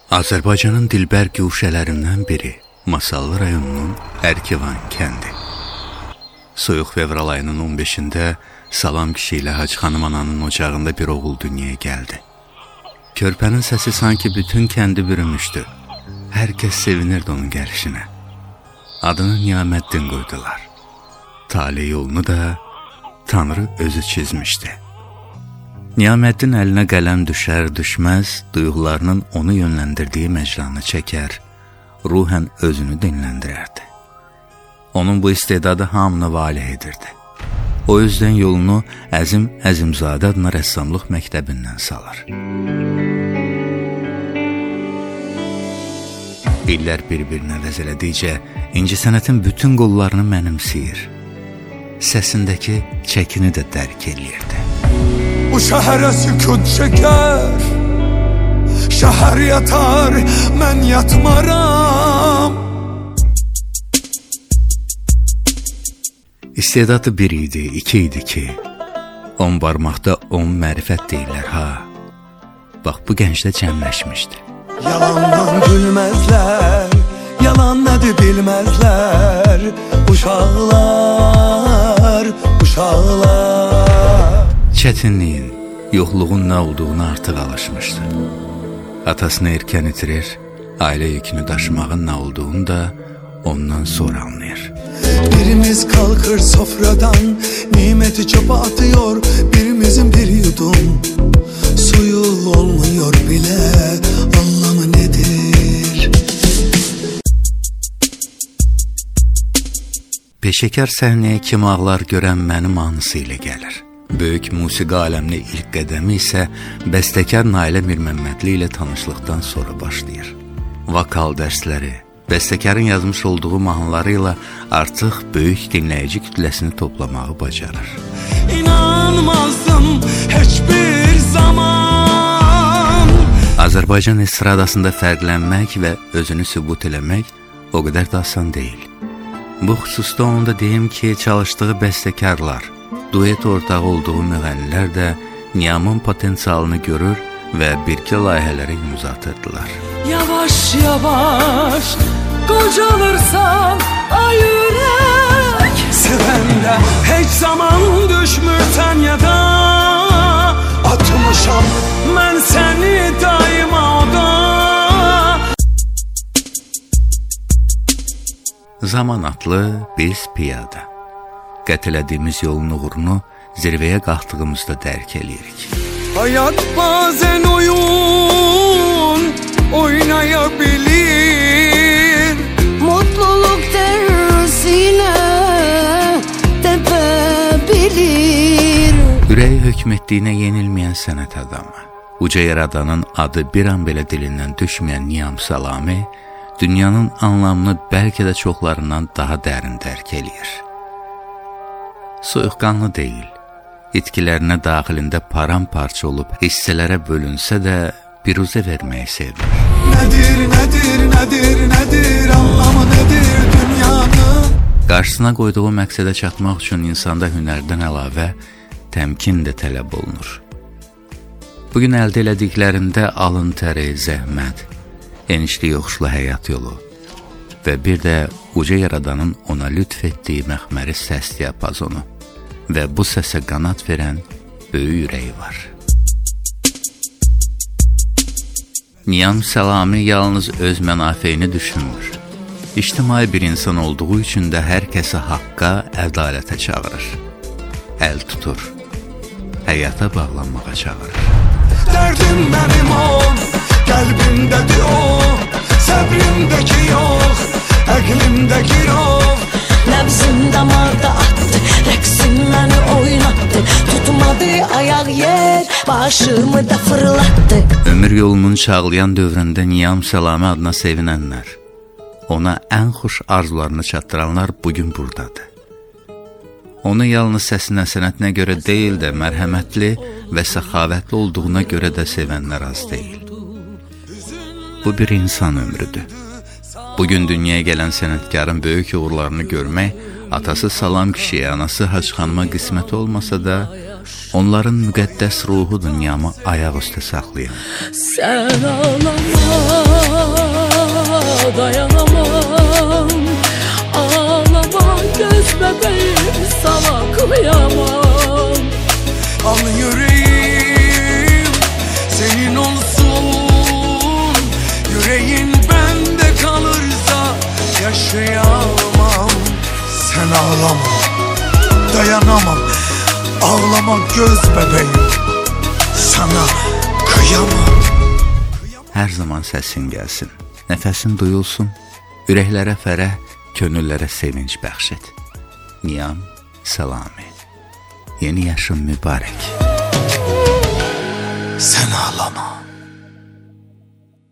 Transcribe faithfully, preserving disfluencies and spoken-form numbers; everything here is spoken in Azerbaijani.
Azərbaycanın dilbər güşələrindən biri Masallı rayonunun Ərkivan kəndi. Soyuq fevral ayının on beşində Salam kişi ilə Hacı xanım ananın ocağında bir oğul dünyaya gəldi. Körpənin səsi sanki bütün kəndi bürümüşdü. Hər kəs sevinirdi onun gəlişinə. Adını Niyaməddin qoydular. Tale yolunu da Tanrı özü çizmişdi. Niyaməddin əlinə qələm düşər düşməz, duyğularının onu yönləndirdiyi məcranı çəkər, ruhən özünü dinləndirərdi. Onun bu istedadı hamını valeh edirdi. O özdən yolunu Əzim Əzimzadə adına rəssamlıq məktəbindən salır. İllər bir-birinə vəzələdikcə incəsənətin bütün qollarını mənimsəyir. Səsindəki çəkini də dərk eləyirdi. Bu şəhərə sükut çəkər, şəhər yatar, mən yatmaram. İstedadı bir idi, iki idi ki, on barmaqda on mərifət deyirlər ha. Bax bu gəncdə cəmləşmişdi. Yalandan gülməzlər, yalan nədir bilməzlər. Uşaqlar, uşaqlar. Çətinliyin, yoxluğun nə olduğunu artıq alışmışdı. Atasını erkən itirir, ailə yükünü daşımağın nə olduğunu da ondan sonra anlayır. Birimiz kalkır sofradan, nimeti çöpe atıyor. Birimizin bir yudum suyu olmuyor bile, anlamı nedir? Peşəkar səhnəyə kim ağlar görən mənim anısı ilə gəlir. Böyük musiqi aləmli ilk qədəmi isə bəstəkar Nailə Mirməmmədli ilə tanışlıqdan sonra başlayır. Vokal dərsləri, bəstəkarın yazmış olduğu mahnıları ilə artıq böyük dinləyici kütləsini toplamağı bacarır. İnanmazdım heç bir zaman. Azərbaycan estradasında fərqlənmək və özünü sübut eləmək o qədər də asan deyil. Bu xüsusda onu da deyim ki, çalışdığı bəstəkarlar, duet ortağı olduğu müğənnilər də Niyamın potensialını görür və birgə layihələrə imza atırdılar. Yavaş yavaş qocalırsan ay ürək, sevəndə heç zaman düşmürsən ya da atmışam mən səni daima oda. Zaman atlı, biz piyada. Qət elədiyimiz yolun uğrunu zirvəyə qalxdığımızda dərk eləyirik. Hayat bazen oyun oynayabilir. Mutluluk dersine tepebilir. Ürəyi hökm etdiyinə yenilməyən sənət adamı, uca yaradanın adı bir an belə dilindən düşməyən Niyam Salami, dünyanın anlamını bəlkə də çoxlarından daha dərin dərk eləyir. Soyuqqanlı deyil, itkilərinə daxilində paramparça olub hissələrə bölünsə də biruzə verməyi sevir. Nədir, nədir, nədir, nədir, anlamı nədir dünyanın? Qarşısına qoyduğu məqsədə çatmaq üçün insanda hünərdən əlavə təmkin də tələb olunur. Bugün əldə elədiklərində alın təri, zəhmət, enişli yoxuşlu həyat yolu və bir də uca yaradanın ona lütf etdiyi məxməri səs diapazonu və bu səsə qanat verən böyük ürəyi var. Niyam Salami yalnız öz mənafeyini düşünmür. İctimai bir insan olduğu üçün də hər kəsə haqqa, ədalətə çağırır. Əl tutur, həyata bağlanmağa çağırır. Dərdim mənim ol, qəlbimdədir o, səbrimdəki yox, əqlimdəki yox. Nəbzim damarda attı, rəqsim məni oynattı. Tutmadı ayaq yer, başımı da fırlattı. Ömür yolunun çağlayan dövründə Niyam Salami adına sevinənlər, ona ən xoş arzularını çatdıranlar bugün buradadır. Onu yalnız səsinə, sənətinə görə deyil də mərhəmətli və səxavətli olduğuna görə də sevənlər az deyil. Bu bir insan ömrüdür. Bugün dünyaya gələn sənətkarın böyük uğurlarını görmək atası Salam kişiyə, anası Hacı xanıma qismət olmasa da Onların müqəddəs ruhu dünyamı ayaq üstə saxlayan. Sən ağlama, dayanamam. Ağlama göz bebeğim, sana kıyamam. Al yüreğim senin olsun. Yüreğin bende kalırsa yaşayamam. Sen ağlama, dayanamam. Ağlama göz bebeğim, sana kıyamam. Hər zaman səsin gəlsin, nəfəsin duyulsun, ürəklərə fərəh, könüllərə sevinç bəxş et. Niyam Salami. Yeni yaşın mübarək. Sen ağlama.